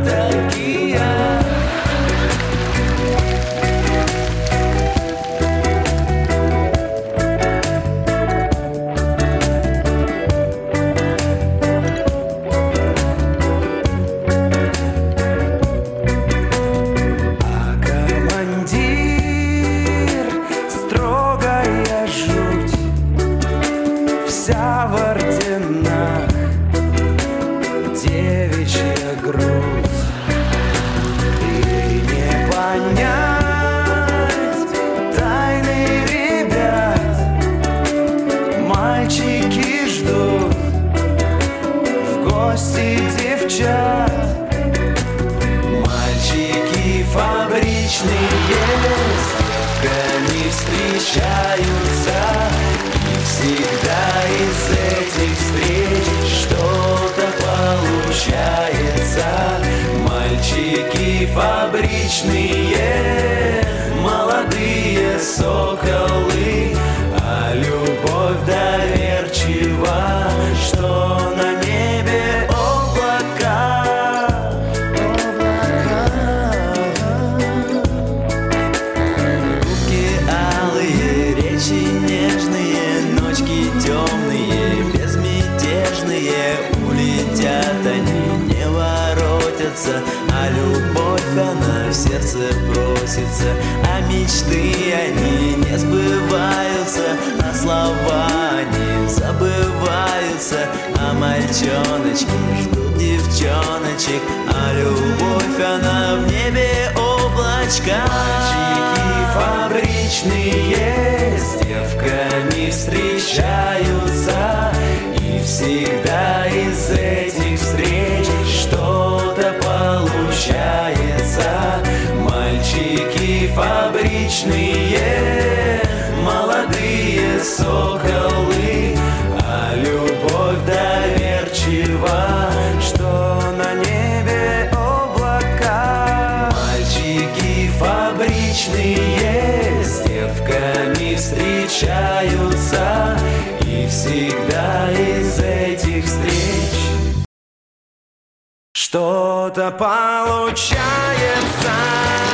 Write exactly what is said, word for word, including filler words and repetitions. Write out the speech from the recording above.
такие. Вся в орденах, девичья грудь. И не понять тайны ребят. Мальчики ждут в гости девчат. Мальчики фабричные с девками встречаются. Всегда из этих встреч что-то получается. Мальчики фабричные, молодые соколы, а любовь доверчива, что на небе облака. Губки алые, речи нежные, темные, безмятежные, улетят они, не воротятся, а любовь она в сердце просится, а мечты они не сбываются, а слова они забываются, а мальчоночки ждут девчоночек, а любовь она в небе облачка. Мальчики фабричные с девками встречаются, и всегда из этих встреч что-то получается. Мальчики фабричные, молодые соколы, а любовь доверчива, что на небе облака. Мальчики фабричные с девками встречаются, и всегда из этих встреч что-то получается.